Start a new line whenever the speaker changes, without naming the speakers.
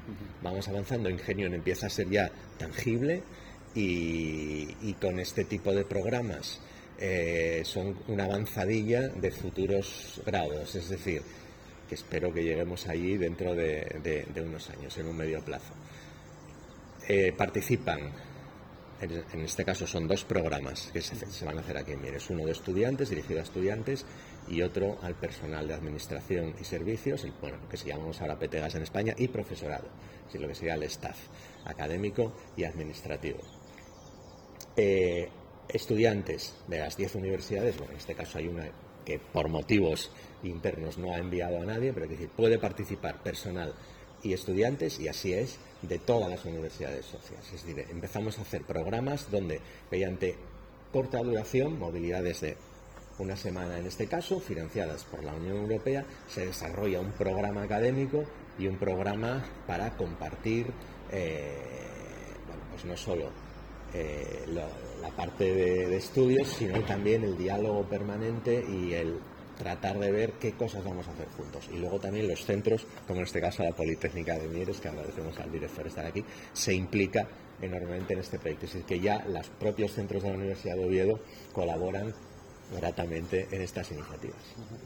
Vamos avanzando, Ingenium empieza a ser ya tangible y con este tipo de programas son una avanzadilla de futuros grados, es decir, que espero que lleguemos allí dentro de unos años, en un medio plazo. Participan, en este caso son 2 programas que se van a hacer aquí en Mieres, uno de estudiantes, dirigido a estudiantes, y otro al personal de administración y servicios, lo que se llamamos ahora PTGAS en España, y profesorado, es decir, lo que sería el staff académico y administrativo. Estudiantes de las 10 universidades, en este caso hay una que por motivos internos no ha enviado a nadie, pero que puede participar personal y estudiantes, y así es, de todas las universidades socias. Es decir, empezamos a hacer programas donde, mediante corta duración, movilidades de una semana en este caso, financiadas por la Unión Europea, se desarrolla un programa académico y un programa para compartir, pues no solo la parte de estudios, sino también el diálogo permanente y el tratar de ver qué cosas vamos a hacer juntos. Y luego también los centros, como en este caso la Politécnica de Mieres, que agradecemos al director estar aquí, se implica enormemente en este proyecto. Es decir, que ya los propios centros de la Universidad de Oviedo colaboran gratamente en estas iniciativas.